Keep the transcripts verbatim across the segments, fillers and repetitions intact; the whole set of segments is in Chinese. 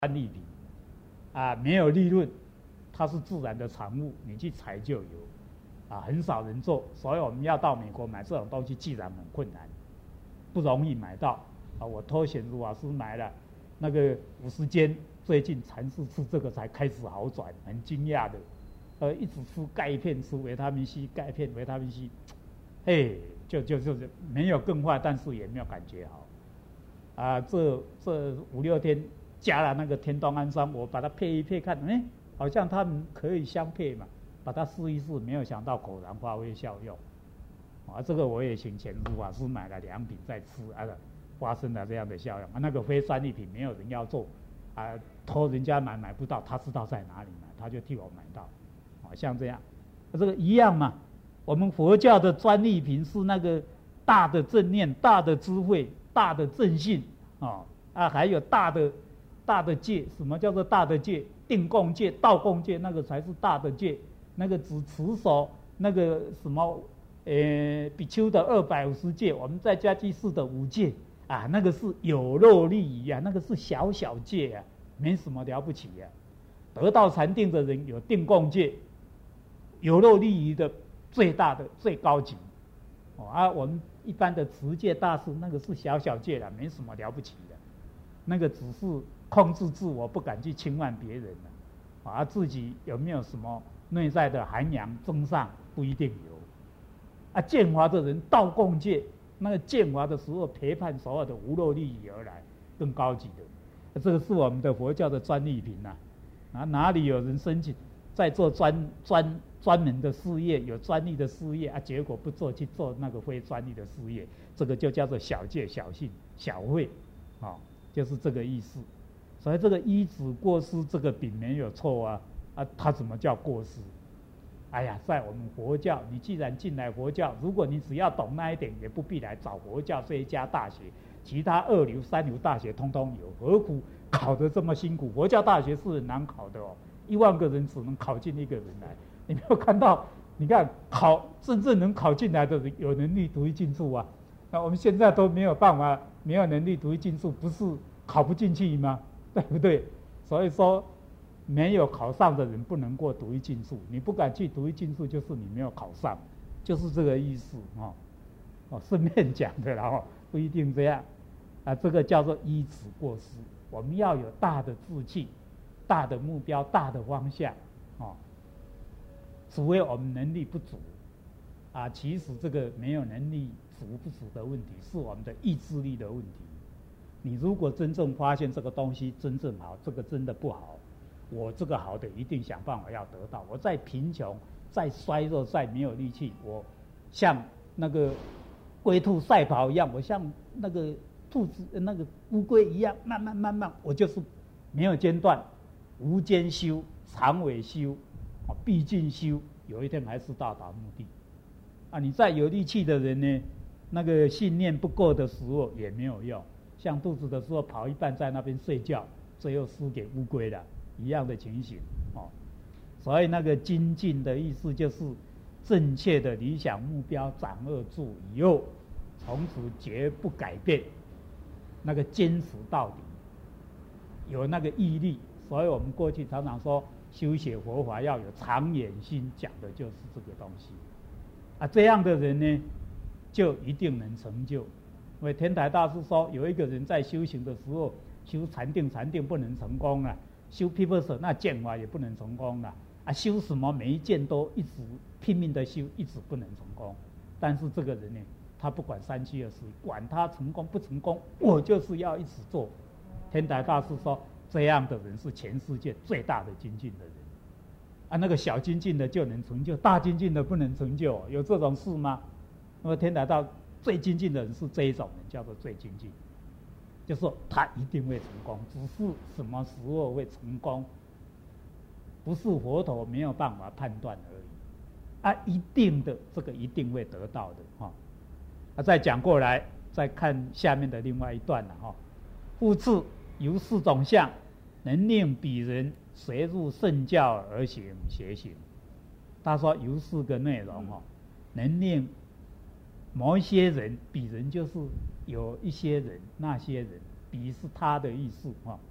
专利品啊，没有利润，它是自然的产物，你去采就有啊，很少人做，所以我们要到美国买这种东西，既然很困难，不容易买到啊。我托显如老师买了那个五十间，最近尝试吃这个才开始好转，很惊讶的，呃，一直吃钙片，吃维他命 C， 钙片维他命 C， 哎，就就就是没有更坏，但是也没有感觉好啊。这这五六天。加了那个天冬氨酸，我把它配一配看，哎，好像它们可以相配嘛，把它试一试，没有想到果然发挥效用。啊，这个我也请前卢法师买了两瓶在吃，啊，发生了这样的效用。啊，那个非专利品没有人要做，啊，托人家买买不到，他知道在哪里买，他就替我买到。啊，像这样，啊，这个一样嘛。我们佛教的专利品是那个大的正念、大的智慧、大的正信，啊啊，还有大的。大的戒，什么叫做大的戒？定共戒、道共戒，那个才是大的戒。那个只持守那个什么，呃，比丘的二百五十戒，我们在家居士的五戒啊，那个是有漏利益啊，那个是小小戒啊，没什么了不起啊。得到禅定的人有定共戒，有漏利益的最大的最高级。哦啊，我们一般的持戒大师，那个是小小戒了，没什么了不起的，那个只是。控制自我，不敢去侵犯别人了，啊，自己有没有什么内在的涵养增上不一定有。啊，见华的人道共戒，那个见华的时候陪伴所有的无漏利益而来，更高级的，这个是我们的佛教的专利品呐。啊，哪里有人申请在做专专专门的事业，有专利的事业啊，结果不做去做那个非专利的事业，这个就叫做小戒、小信、小慧，啊，就是这个意思。所以这个依止过失这个饼没有错啊，啊，它怎么叫过失？哎呀，在我们佛教，你既然进来佛教，如果你只要懂那一点，也不必来找佛教这一家大学，其他二流、三流大学通通有，何苦考得这么辛苦？佛教大学是很难考的哦，一万个人只能考进一个人来。你没有看到？你看考真正能考进来的人，有能力独一进数啊。那我们现在都没有办法，没有能力独一进数，不是考不进去吗？对不对？所以说，没有考上的人不能过独一进数。你不敢去独一进数，就是你没有考上，就是这个意思哦。哦，顺便讲的啦，哦，不一定这样啊。这个叫做依止过失。我们要有大的志气、大的目标、大的方向哦。除非我们能力不足啊，其实这个没有能力足不足的问题，是我们的意志力的问题。你如果真正发现这个东西真正好，这个真的不好，我这个好的一定想办法要得到。我再贫穷、再衰弱、再没有力气，我像那个龟兔赛跑一样，我像那个兔子、那个乌龟一样，慢慢慢慢，我就是没有间断，无间修、长尾修、必尽修，有一天还是到达目的。啊，你再有力气的人呢，那个信念不够的时候也没有用。像肚子的时候跑一半在那边睡觉，最后输给乌龟了，一样的情形哦。所以那个精进的意思就是正确的理想目标掌握住以后，从此绝不改变，那个坚持到底，有那个毅力。所以我们过去常常说修学佛法要有长远心，讲的就是这个东西啊。这样的人呢，就一定能成就。因为天台大师说，有一个人在修行的时候修禅定，禅定不能成功了；修毗婆舍那见法也不能成功了。啊，修什么每一件都一直拼命的修，一直不能成功。但是这个人呢，他不管三七二十一，管他成功不成功，我就是要一直做。天台大师说，这样的人是全世界最大的精进的人。啊，那个小精进的就能成就，大精进的不能成就，有这种事吗？那么天台大最精进的人是这一种人，叫做最精进，就是说他一定会成功，只是什么时候会成功，不是佛陀没有办法判断而已。啊，一定的，这个一定会得到的哈、哦。啊，再讲过来，再看下面的另外一段了哈、哦。复次，由四种相，能令彼人随入圣教而行邪行。他说有四个内容哈、哦，能令某一些人，彼人就是有一些人，那些人，彼是他的意思哈、哦，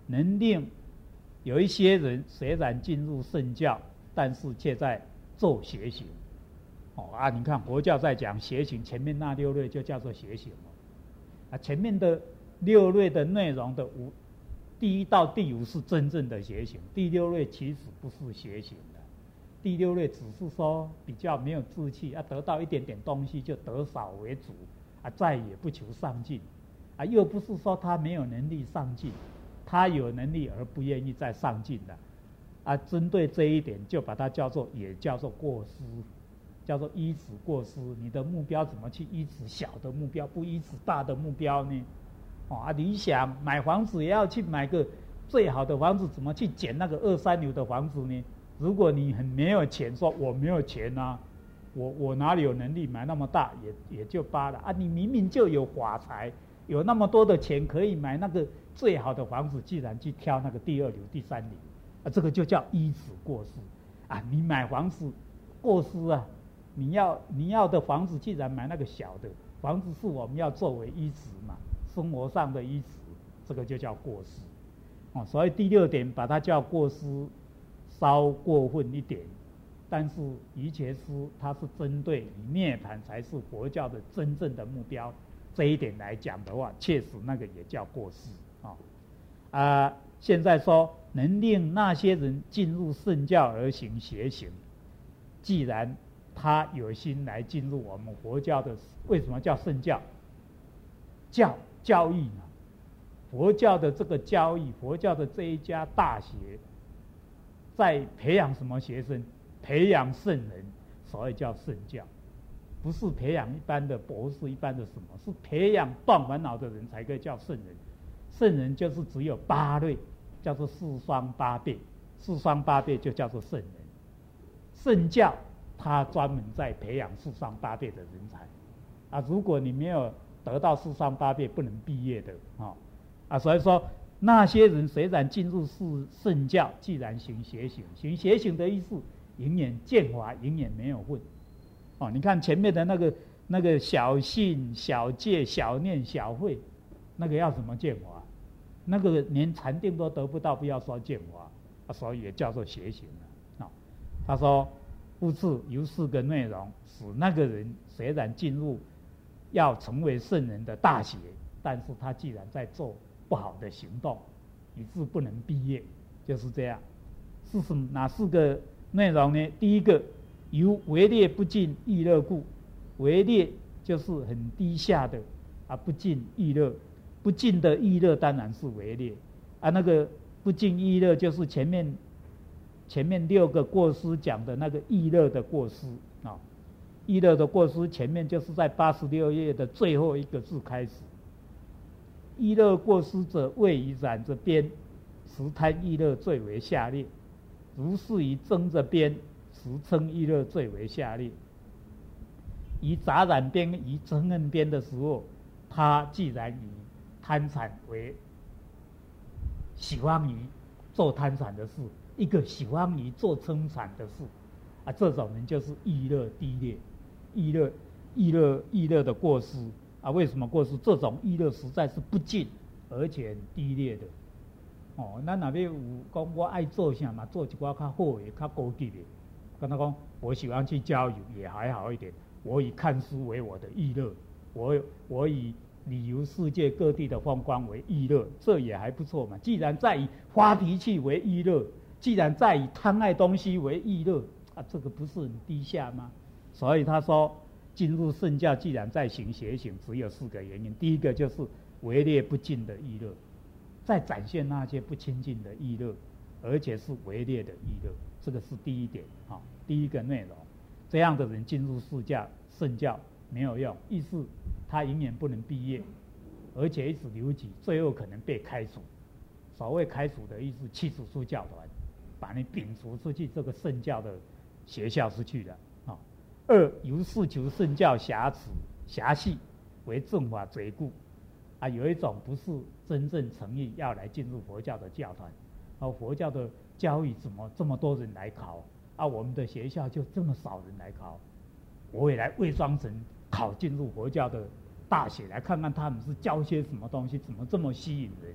能令有一些人虽然进入圣教，但是却在做邪行。哦啊，你看佛教在讲邪行，前面那六类就叫做邪行哦。啊，前面的六类的内容的五，第一到第五是真正的邪行，第六类其实不是邪行的。第六类只是说比较没有志气，啊，得到一点点东西就得少为主，啊，再也不求上进，啊，又不是说他没有能力上进，他有能力而不愿意再上进的，啊，针对这一点就把它叫做也叫做过失。叫做依止过失，你的目标怎么去依止小的目标，不依止大的目标呢？哦啊，你想买房子也要去买个最好的房子，怎么去捡那个二三流的房子呢？如果你很没有钱，说我没有钱啊，我我哪里有能力买那么大，也也就罢了啊。你明明就有法财，有那么多的钱可以买那个最好的房子，既然去挑那个第二流、第三流，啊，这个就叫依止过失啊。你买房子过失啊。你要你要的房子，既然买那个小的房子，是我们要作为依止嘛，生活上的依止，这个就叫过失。哦，所以第六点把它叫过失，稍过分一点，但是瑜伽师它是针对以涅槃才是佛教的真正的目标，这一点来讲的话，确实那个也叫过失啊。啊、呃，现在说能令那些人进入圣教而行邪行，既然他有心来进入我们佛教的，为什么叫圣教？教教义嘛，佛教的这个教义，佛教的这一家大学，在培养什么学生？培养圣人，所以叫圣教，不是培养一般的博士、一般的什么，是培养断烦恼的人才可以叫圣人。圣人就是只有八类，叫做四双八辈，四双八辈就叫做圣人。圣教他专门在培养四双八辈的人才，啊，如果你没有得到四双八辈，不能毕业的啊、哦、啊，所以说那些人虽然进入是圣教，既然行邪行，行邪行的意思，永远见法，永远没有混。哦，你看前面的那个那个小信、小戒、小念、小慧，那个要怎么见法？那个连禅定都得不到，不要说见法啊，所以也叫做邪行了啊、哦。他说。故此由四个内容，使那个人虽然进入要成为圣人的大学，但是他既然在做不好的行动，以致不能毕业，就是这样。是什么哪四个内容呢？第一个，由为劣不进亦乐故。为劣就是很低下的啊，不进亦乐，不进的亦乐当然是为劣啊。那个不进亦乐就是前面。前面六个过失讲的那个意乐的过失啊，意乐的过失前面就是在八十六页的最后一个字开始。意乐过失者，谓以染着边，实贪意乐最为下劣；如是以争着边，实称意乐最为下劣。以杂染边、以憎恨边的时候，他既然以贪产为喜欢于做贪产的事。一个喜欢于做生产的事，啊，这种人就是意乐低劣，意乐意乐意乐的过失啊。为什么过失？这种意乐实在是不敬，而且很低劣的。哦，咱那边有讲我爱做啥嘛，做一寡较好的、较高级的。跟他讲，我喜欢去郊游，也还好一点。我以看书为我的意乐，我我以旅游世界各地的风光为意乐，这也还不错嘛。既然在以发脾气为意乐。既然在以贪爱东西为意乐啊，这个不是很低下吗？所以他说，进入圣教既然在行邪行，只有四个原因。第一个就是为劣不敬的意乐，再展现那些不清净的意乐，而且是为劣的意乐，这个是第一点啊，第一个内容。这样的人进入圣教，圣教没有用，意思他永远不能毕业，而且一直留级，最后可能被开除。所谓开除的意思，弃除出教团。把你摒除出去这个圣教的学校出去了啊。二，由是求圣教瑕疵狭细为正法罪故啊，有一种不是真正诚意要来进入佛教的教团，啊，佛教的教育怎么这么多人来考啊？我们的学校就这么少人来考，我也来伪装成考进入佛教的大学，来看看他们是教些什么东西，怎么这么吸引人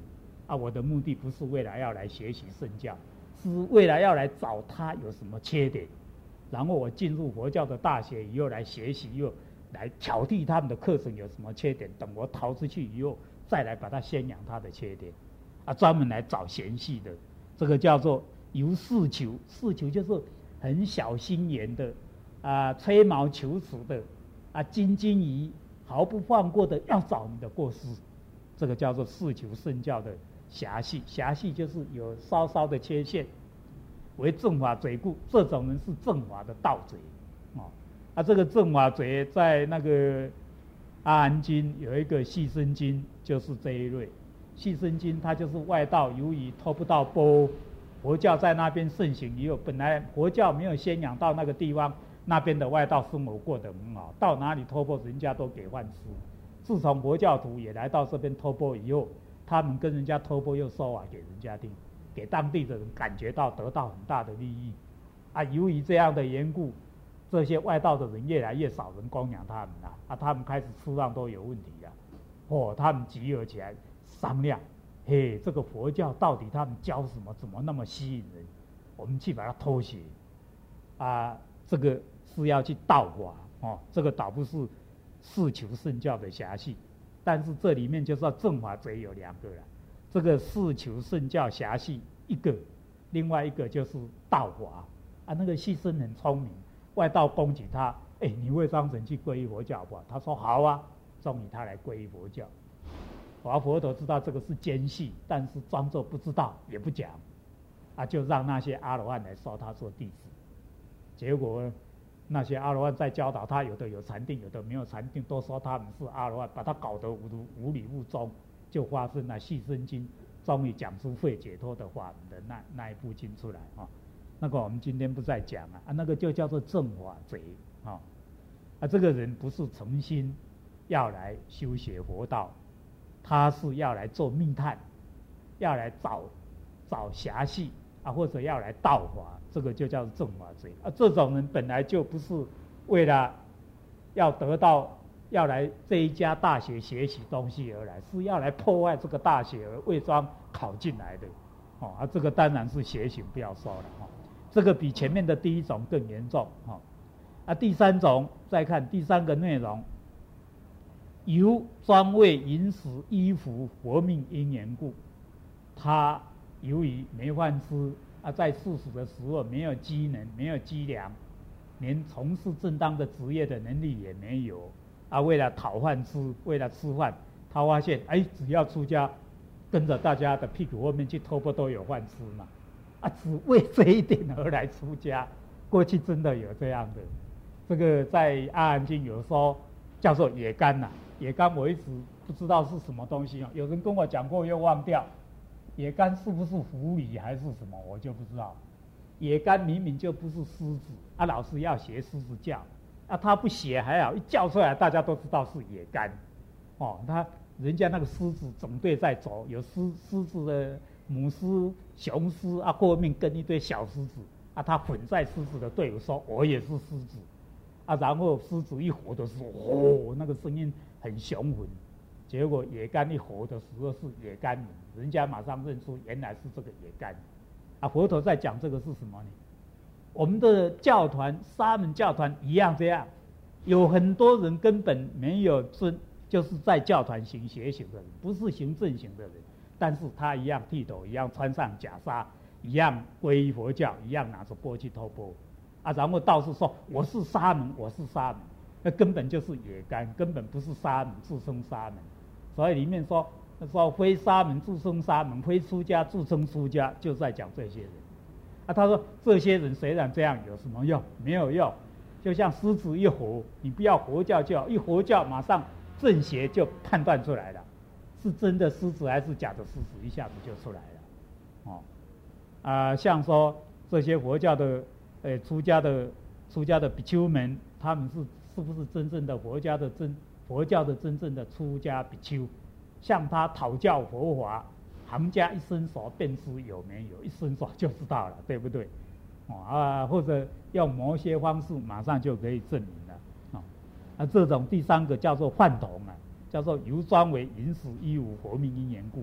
啊，我的目的不是为了要来学习圣教，是为了要来找他有什么缺点，然后我进入佛教的大学以后来学习，又来挑剔他们的课程有什么缺点，等我逃出去以后，再来把它宣扬他的缺点，啊，专门来找嫌隙的，这个叫做由事求，事求就是很小心眼的，啊，吹毛求疵的，啊，斤斤于毫不放过的要找你的过失，这个叫做事求圣教的狭隙，狭隙就是有稍稍的缺陷，为正法罪故，这种人是正法的盗贼，哦，啊，这个正法贼在那个阿含经有一个细生经，就是这一类。细生经它就是外道，由于偷不到钵，佛教在那边盛行以后，本来佛教没有宣扬到那个地方，那边的外道生活过得很好，到哪里偷钵人家都给饭吃。自从佛教徒也来到这边偷钵以后，他们跟人家偷钵又说法给人家听，给当地的人感觉到得到很大的利益，啊，由于这样的缘故，这些外道的人越来越少人供养他们了，啊，他们开始吃饭都有问题了，哦，他们集合起来商量，嘿，这个佛教到底他们教什么，怎么那么吸引人？我们去把它偷学，啊，这个是要去盗法哦，这个倒不是事求圣教的狭隙。但是这里面就是要正法贼有两个了，这个事求圣教狭隙一个，另外一个就是盗法啊。那个细生很聪明，外道攻击他，哎，你为张神去皈依佛教好不好？他说好啊，终于他来皈依佛教。华佛陀知道这个是奸细，但是装作不知道也不讲，啊，就让那些阿罗汉来收他做弟子。结果那些阿罗汉在教导他，有的有禅定，有的没有禅定，都说他们是阿罗汉，把他搞得无无理无踪，就发生了《细生经》，终于讲出会解脱的法门的那那一部经出来啊。那个我们今天不再讲了啊，那个就叫做正法贼啊。啊，这个人不是诚心要来修学佛道，他是要来做密探，要来找找狭隙啊，或者要来盗法。这个就叫正法贼啊！这种人本来就不是为了要得到、要来这一家大学学习东西而来，是要来破坏这个大学而伪装考进来的。哦，啊，这个当然是邪行，不要说了哈、哦。这个比前面的第一种更严重哈、哦。啊，第三种再看第三个内容，由专为饮食、衣服、活命因缘故，他由于没饭吃。啊，在世俗的时候没有机能，没有机粮，连从事正当的职业的能力也没有。啊，为了讨饭吃，为了吃饭，他发现，哎，只要出家，跟着大家的屁股后面去偷钵都有饭吃嘛。啊，只为这一点而来出家，过去真的有这样的。这个在阿含经有说，叫做野干呐、啊，野干我一直不知道是什么东西啊，有人跟我讲过又忘掉。野干是不是狐狸还是什么，我就不知道。野干明明就不是狮子啊，老师要学狮子叫，啊，他不学还好，一叫出来大家都知道是野干。哦，他人家那个狮子整队在走，有狮狮子的母狮、雄狮啊，后面跟一堆小狮子啊，他混在狮子的队伍说我也是狮子啊，然后狮子一吼的时候，哦，那个声音很雄浑。结果野干一吼的时候是野干人，人家马上认出原来是这个野干。啊，佛陀在讲这个是什么呢？我们的教团沙门教团一样这样，有很多人根本没有尊，就是在教团行邪行的人，不是行正行的人，但是他一样剃头，一样穿上袈裟，一样皈依佛教，一样拿着钵去偷钵，啊，然后道士说我是沙门，我是沙门，那根本就是野干，根本不是沙门，自称沙门。所以里面说说非沙门自称沙门，非出家自称出家，就在讲这些人。啊，他说这些人虽然这样有什么用？没有用。就像狮子一吼，你不要佛教就好，一佛教马上正邪就判断出来了，是真的狮子还是假的狮子，一下子就出来了。哦，啊，像说这些佛教的呃出家的出家的比丘们，他们是是不是真正的佛家的真？佛教的真正的出家比丘，向他讨教佛法，行家一伸手便知有没有，一伸手就知道了，对不对？哦啊，或者用某些方式，马上就可以证明了。哦，啊，这种第三个叫做饭桶啊，叫做由专为饮食衣物活命因缘故，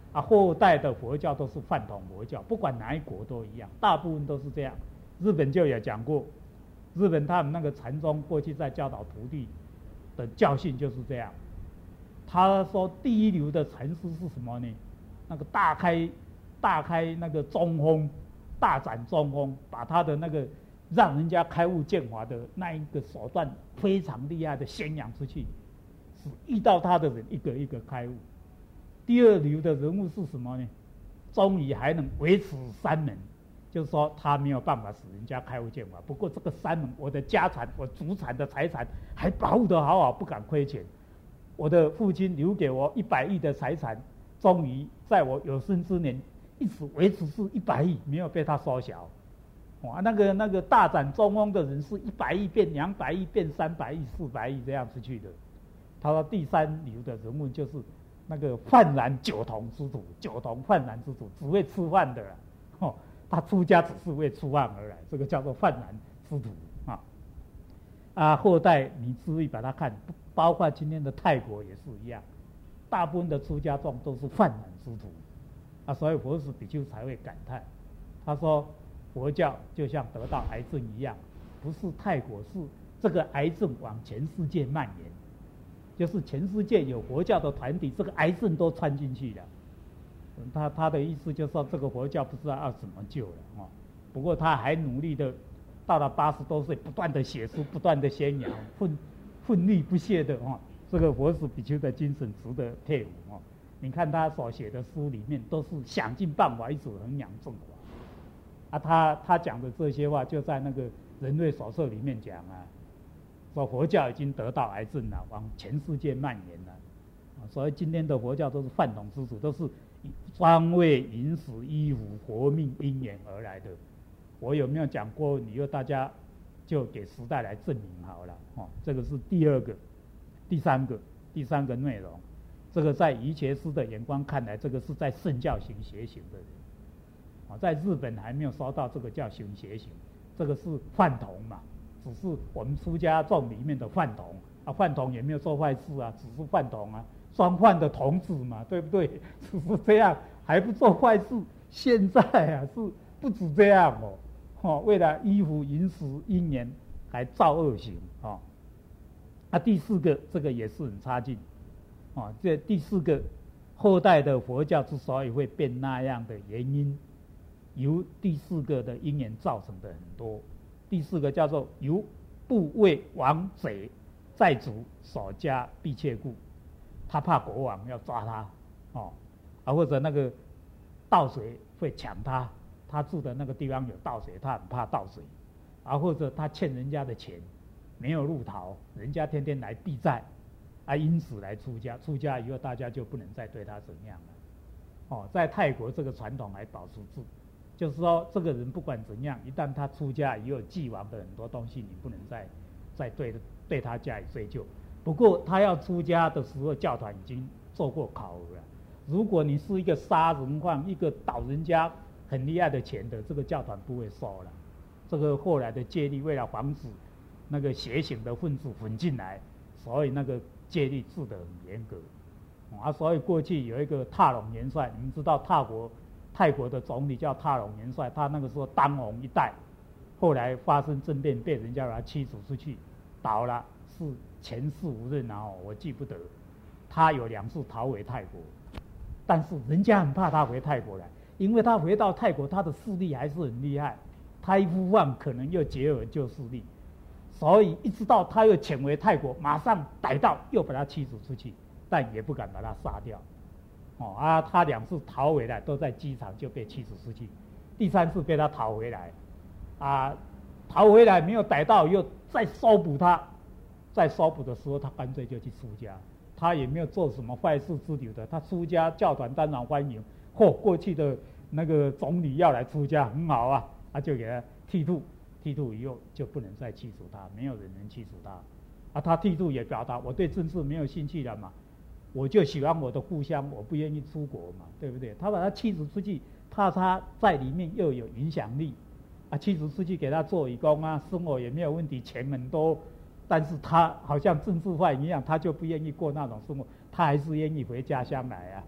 啊，后代的佛教都是饭桶佛教，不管哪一国都一样，大部分都是这样。日本就有讲过，日本他们那个禅宗过去在教导徒弟的教训就是这样。他说第一流的禅师是什么呢？那个大开大开那个中锋，大展中锋，把他的那个让人家开悟见法的那一个手段非常厉害的宣扬出去，使遇到他的人一个一个开悟。第二流的人物是什么呢？终于还能维持三门，就是说他没有办法使人家开悟见法，不过这个三门，我的家产，我祖产的财产还保护得好好，不敢亏钱。我的父亲留给我一百亿的财产，终于在我有生之年一直维持是一百亿，没有被他缩小。哇，那个那个大展中锋的人是一百亿变两百亿变三百亿四百亿这样出去的。他说第三流的人物就是那个泛然酒童之徒，酒童泛然之徒只会吃饭的，哦，他出家只是为吃饭而来，这个叫做泛然之徒啊。啊，后代你注意把它看，包括今天的泰国也是一样，大部分的出家众都是泛然之徒，啊，所以佛史比丘才会感叹，他说佛教就像得到癌症一样，不是泰国，是这个癌症往全世界蔓延。就是全世界有佛教的团体，这个癌症都窜进去了。他他的意思就是说，这个佛教不知道要怎么救了哦。不过他还努力的，到了八十多岁，不断的写书，不断的宣扬，奋奋力不懈的哦。这个佛史比丘的精神值得佩服哦。你看他所写的书里面，都是想尽办法一直弘扬正法。啊，他他讲的这些话，就在那个《人类手册》里面讲啊。说佛教已经得到癌症了，往全世界蔓延了，所以今天的佛教都是饭桶之徒，都是专为饮食、衣服、活命、因缘而来的。我有没有讲过？以后大家就给时代来证明好了。哦，这个是第二个，第三个，第三个内容。这个在瑜伽师的眼光看来，这个是在圣教行邪行的人。啊，在日本还没有说到这个叫行邪行，这个是饭桶嘛。只是我们出家众里面的饭桶啊，饭桶也没有做坏事啊，只是饭桶啊，双饭的童子嘛，对不对？只是这样还不做坏事。现在啊是不止这样哦，哦，为了衣服、饮食、因缘，还造恶行哦。啊，第四个这个也是很差劲哦。这第四个后代的佛教之所以会变那样的原因，由第四个的因缘造成的很多。第四个叫做由部为王贼在族所加必切故，他怕国王要抓他，哦，啊或者那个盗贼会抢他，他住的那个地方有盗贼，他很怕盗贼，啊或者他欠人家的钱没有路逃，人家天天来避债，啊因此来出家，出家以后大家就不能再对他怎样了，哦，在泰国这个传统还保持住。就是说，这个人不管怎样，一旦他出家以后，既往的很多东西，你不能再再对对他加以追究。不过，他要出家的时候，教团已经做过考核了。如果你是一个杀人犯，一个倒人家很厉害的钱的，这个教团不会收了。这个后来的戒律，为了防止那个邪行的分子混进来，所以那个戒律治得很严格。啊，所以过去有一个踏龙元帅，你们知道泰国。泰国的总理叫踏龙元帅，他那个时候当红一代，后来发生政变，被人家把他驱逐出去，倒了，是前世无任啊，我记不得。他有两次逃回泰国，但是人家很怕他回泰国来，因为他回到泰国，他的势力还是很厉害，他一复放可能又结合旧势力，所以一直到他又潜回泰国，马上逮到又把他驱逐出去，但也不敢把他杀掉。哦啊，他两次逃回来都在机场就被驱逐出去，第三次被他逃回来，啊，逃回来没有逮到，又再搜捕他，在搜捕的时候他干脆就去出家，他也没有做什么坏事之流的，他出家教团当然欢迎，嚯，过去的那个总理要来出家很好啊，他就给他剃度，剃度以后就不能再驱逐他，没有人能驱逐他，啊，他剃度也表达我对政治没有兴趣了嘛。我就喜欢我的故乡，我不愿意出国嘛，对不对？他把他驱逐出去，怕他在里面又有影响力，啊，驱逐出去给他做义工啊，生活也没有问题，钱很多，但是他好像政治犯一样，他就不愿意过那种生活，他还是愿意回家乡来啊，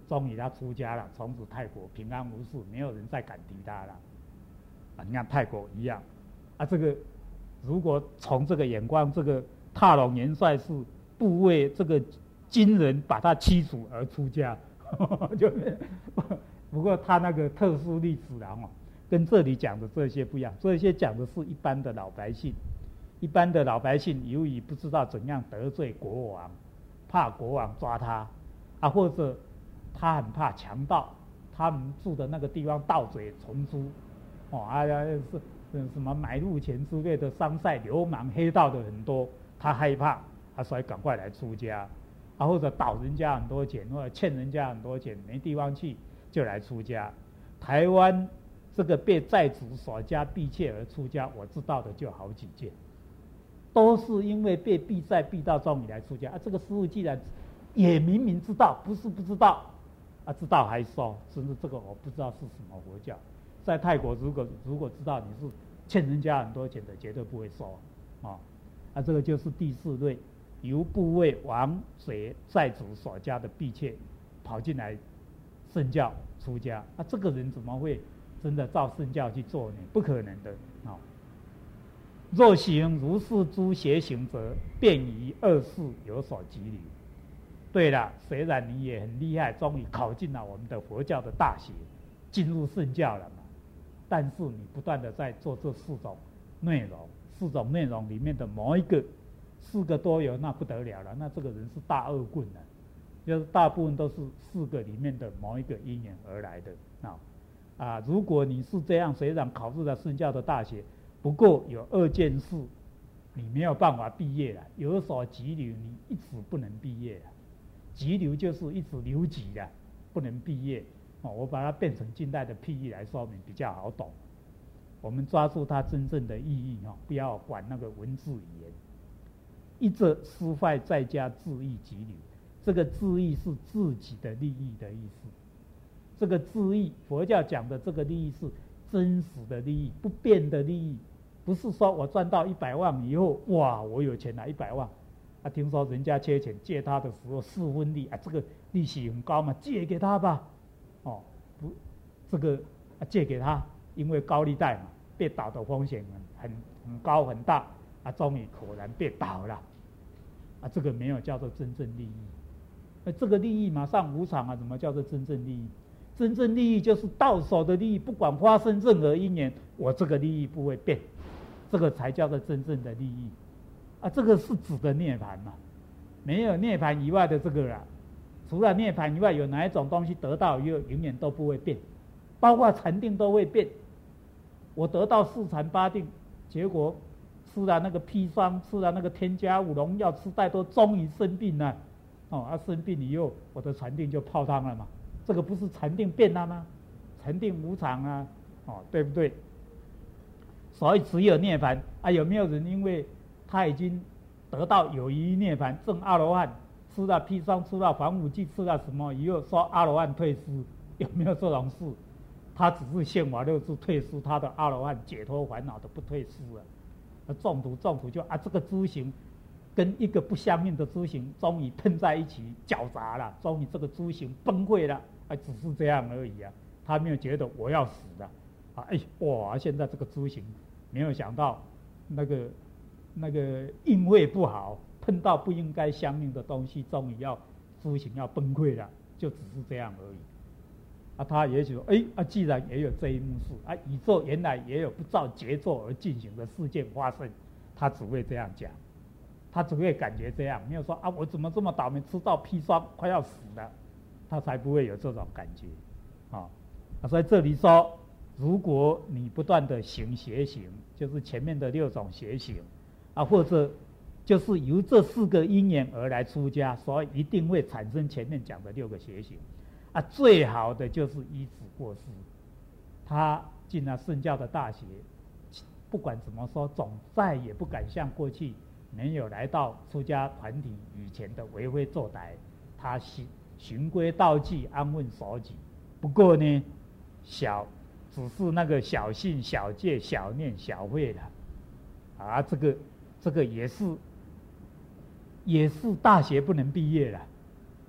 终于他出家了，从此泰国平安无事，没有人再敢敌他了。啊，你看泰国一样，啊，这个如果从这个眼光，这个踏龙元帅是部为这个金人把他驱逐而出家，就不过他那个特殊历史啊，跟这里讲的这些不一样，这些讲的是一般的老百姓，一般的老百姓由于不知道怎样得罪国王，怕国王抓他，啊，或者他很怕强盗，他们住的那个地方盗贼丛书，哦，啊是什么买路钱之类的商赛流氓黑道的很多，他害怕，啊，所以赶快来出家，啊，或者倒人家很多钱，或者欠人家很多钱，没地方去就来出家。台湾这个被债主所加逼切而出家，我知道的就好几件，都是因为被逼债逼到终于来出家。啊，这个师父既然也明明知道，不是不知道，啊，知道还收，甚至这个我不知道是什么佛教。在泰国，如果如果知道你是欠人家很多钱的，绝对不会收，啊，啊，这个就是第四类，由部为王贼债主所加的逼切，跑进来圣教出家，啊，这个人怎么会真的照圣教去做呢？不可能的，啊。若行如是诸邪行者，便于恶事有所急虑。对了，虽然你也很厉害，终于考进了我们的佛教的大学，进入圣教了嘛，但是你不断的在做这四种内容，四种内容里面的某一个，四个都有，那不得了了，那这个人是大恶棍了，就是大部分都是四个里面的某一个因缘而来的啊啊！如果你是这样，虽然考入了圣教的大学，不过有二件事，你没有办法毕业了，有所急留，你一直不能毕业了。急留就是一直留级了，不能毕业。哦，我把它变成近代的譬喻来说明，比较好懂。我们抓住它真正的意义哦，不要管那个文字语言。一则失坏在家自意急留，这个自意是自己的利益的意思。这个自意，佛教讲的这个利益是真实的利益，不变的利益。不是说我赚到一百万以后，哇，我有钱了一百万，啊，听说人家缺钱借他的时候四分利，啊，这个利息很高嘛，借给他吧，哦，不，这个、啊、借给他，因为高利贷嘛，被倒的风险很很很高很大，啊，终于果然被倒了，啊，这个没有叫做真正利益，那这个利益马上无常啊，怎么叫做真正利益？真正利益就是到手的利益，不管发生任何因缘，我这个利益不会变。这个才叫做真正的利益，啊，这个是指的涅槃嘛？没有涅槃以外的这个啦，除了涅槃以外，有哪一种东西得到以后永远都不会变？包括禅定都会变。我得到四禅八定，结果吃了那个砒霜，吃了那个添加物农药，吃太多，终于生病了。哦，啊，生病以后，我的禅定就泡汤了嘛？这个不是禅定变了吗？禅定无常啊，哦，对不对？所以只有涅槃啊，有没有人因为他已经得到有余涅槃证阿罗汉，吃了砒霜，吃了防腐剂，吃了什么以后说阿罗汉退失？有没有这种事？他只是宪法六字退失，他的阿罗汉解脱烦恼的不退失了。啊，中途中途就啊，这个诸行跟一个不相应的诸行终于碰在一起搅杂了，终于这个诸行崩溃了，啊，只是这样而已啊，他没有觉得我要死了。啊，哎，哇！现在这个诸行，没有想到，那个那个因位不好，碰到不应该相应的东西，终于要诸行要崩溃了，就只是这样而已。啊，他也许说，哎，啊，既然也有这一幕事，啊，宇宙原来也有不照节奏而进行的事件发生，他只会这样讲，他只会感觉这样，没有说啊，我怎么这么倒霉，吃到砒霜快要死了，他才不会有这种感觉，啊，啊，所以这里说。如果你不断的行邪行，就是前面的六种邪行，啊，或者就是由这四个因缘而来出家，所以一定会产生前面讲的六个邪行，啊，最好的就是依止过失。他进了圣教的大学，不管怎么说，总再也不敢像过去没有来到出家团体以前的为非作歹，他循循规蹈矩，安分守己。不过呢，小。只是那个小信、小戒、小念、小慧了，啊，这个这个也是也是大学不能毕业了，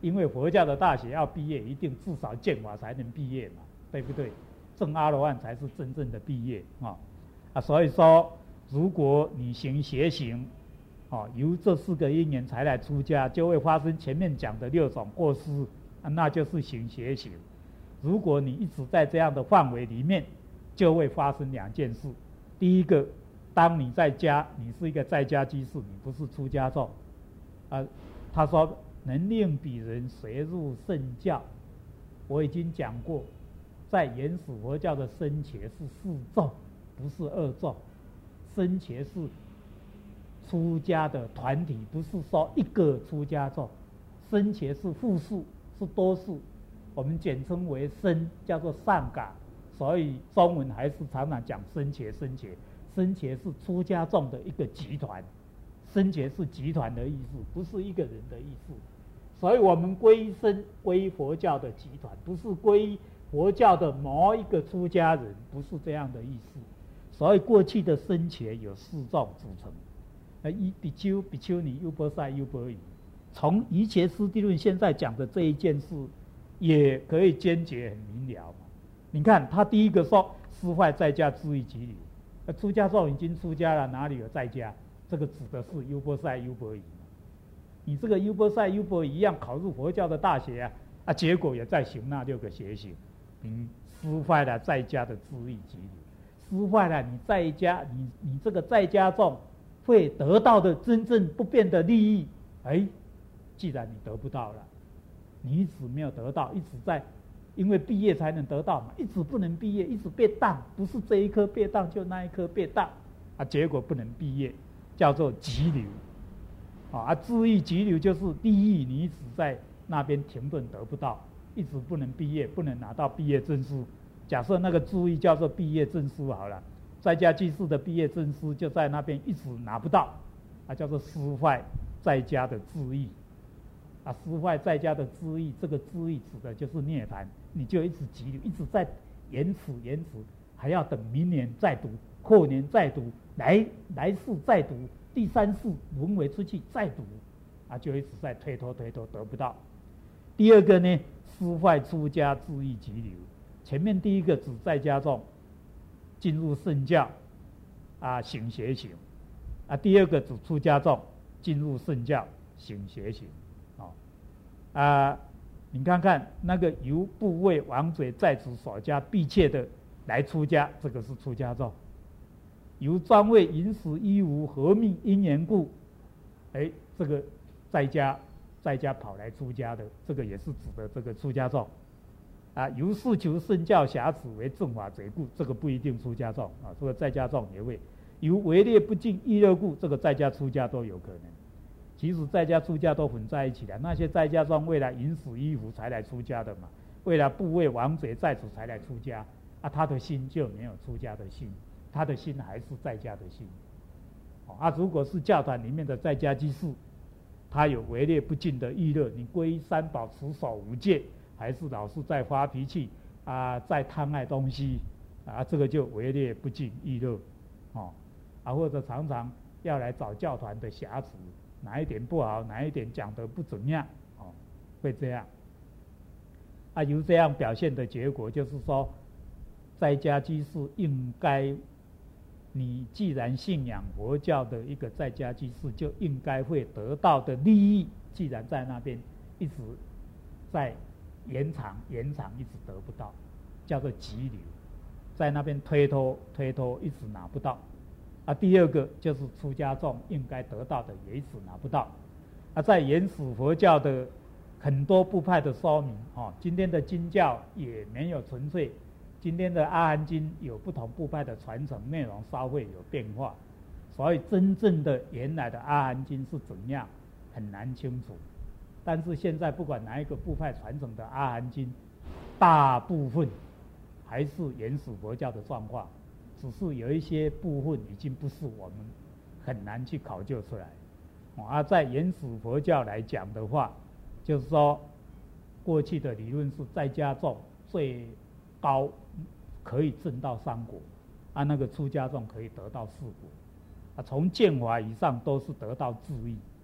因为佛教的大学要毕业，一定至少建华才能毕业嘛，对不对？证阿罗汉才是真正的毕业啊啊！所以说，如果你行邪行，哦，由这四个因缘才来出家，就会发生前面讲的六种过失啊，那就是行邪行。如果你一直在这样的范围里面，就会发生两件事。第一个，当你在家，你是一个在家居士，你不是出家众啊。他说能令彼人随入圣教，我已经讲过，在原始佛教的僧伽是四众，不是二众。僧伽是出家的团体，不是说一个出家众。僧伽是复数，是多数，我们简称为僧，叫做上嘎。所以中文还是常常讲僧伽僧伽。僧伽是出家众的一个集团，僧伽是集团的意思，不是一个人的意思。所以我们归僧归佛教的集团，不是归佛教的某一个出家人，不是这样的意思。所以过去的僧伽有四众组成，呃，一比丘、比丘尼、优波塞、优波夷。从瑜伽师地论现在讲的这一件事，也可以坚决很明了嘛。你看他第一个说师坏在家自意即流，呃，出家众已经出家了，哪里有在家？这个指的是优波塞、优波夷。你这个优波塞、优波夷一样考入佛教的大学啊，啊，结果也在行那六个邪行，你失坏了在家的自意即流，失坏了你在家，你你这个在家众会得到的真正不变的利益，哎，既然你得不到了，你一直没有得到，一直在，因为毕业才能得到嘛，一直不能毕业，一直被当，不是这一科被当就那一科被当，啊，结果不能毕业，叫做急流。啊，自意急流就是利益，你一直在那边停顿得不到，一直不能毕业，不能拿到毕业证书。假设那个注意叫做毕业证书好了，在家居士的毕业证书就在那边一直拿不到，啊，叫做失坏在家的自意。啊，失坏在家的自意，这个自意指的就是涅槃，你就一直急流，一直在延迟延迟，还要等明年再读，后年再读，来来世再读。第三世轮回出去再读，啊，就一直在推脱推脱得不到。第二个呢，失坏出家自意急流。前面第一个指在家众进入圣教，啊，行邪行，啊，第二个指出家众进入圣教行邪行，哦，啊，你看看那个由部位王嘴在此所加必切的来出家，这个是出家众。由专为饮食衣无合命因缘故，哎，这个在家在家跑来出家的，这个也是指的这个出家众啊。由事求圣教瑕疵为正法贼故，这个不一定出家众啊，这个在家众也会。由为劣不敬意乐故，这个在家出家都有可能。其实在家出家都混在一起的，那些在家众为了饮食衣服才来出家的嘛，为了部位王贼在此才来出家啊，他的心就没有出家的心。他的心还是在家的心，啊，如果是教团里面的在家居士，他有为劣不敬的意乐，你皈依三宝、持守五戒，还是老是在发脾气啊，在贪爱东西啊，这个就为劣不敬意乐，哦，啊，或者常常要来找教团的瑕疵，哪一点不好，哪一点讲得不怎么样，哦，会这样，啊，由这样表现的结果就是说，在家居士应该。你既然信仰佛教的一个在家居士，就应该会得到的利益，既然在那边一直在延长延长，一直得不到，叫做急流，在那边推脱推脱，一直拿不到。啊，第二个就是出家众应该得到的，也一直拿不到。啊，在原始佛教的很多部派的说明，哦，今天的经教也没有纯粹。今天的阿含经有不同部派的传承，内容稍会有变化，所以真正的原来的阿含经是怎样很难清楚。但是现在不管哪一个部派传承的阿含经，大部分还是原始佛教的状况，只是有一些部分已经不是我们很难去考究出来。而在原始佛教来讲的话，就是说过去的理论是在家众最高可以证到三果，啊，那个出家众可以得到四果，啊，从见法以上都是得到智意，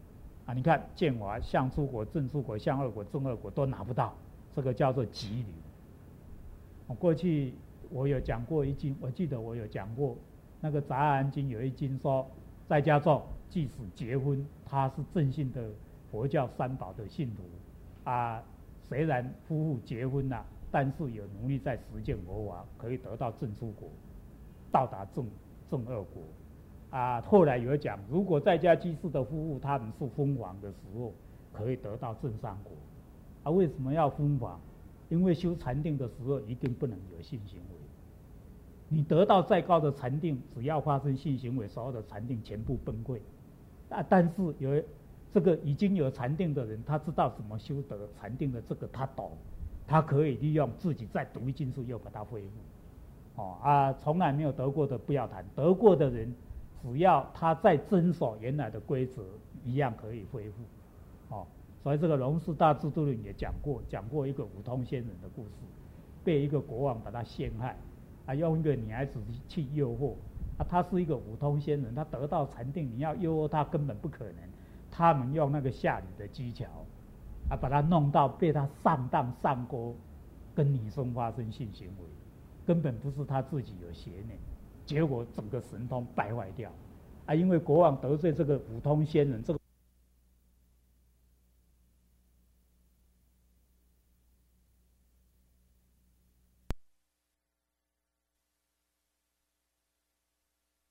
啊，你看建华相出国、正出国、相二国、正二国都拿不到，这个叫做急旅。我过去我有讲过一经，我记得我有讲过那个《杂安经》有一经说，在家众即使结婚，他是正信的佛教三宝的信徒啊，虽然夫妇结婚了、啊，但是有努力在实践佛法，可以得到正出国，到达正正二国。啊，后来有讲，如果在家居士的夫妇他们是分房的时候，可以得到正三国。啊，为什么要分房？因为修禅定的时候一定不能有性行为。你得到再高的禅定，只要发生性行为，所有的禅定全部崩溃。啊，但是有这个已经有禅定的人，他知道怎么修得禅定的这个他懂，他可以利用自己再读经书又把它恢复。哦啊，从来没有得过的不要谈，得过的人。只要他再遵守原来的规则，一样可以恢复，哦，所以这个《龙树大智度论》也讲过，讲过一个五通仙人的故事，被一个国王把他陷害，啊，用一个女孩子去诱惑，啊，他是一个五通仙人，他得到禅定，你要诱惑他根本不可能，他们用那个下女的技巧，啊，把他弄到被他上当上钩，跟女生发生性行为，根本不是他自己有邪念。结果整个神通败坏掉，啊！因为国王得罪这个五通仙人，这个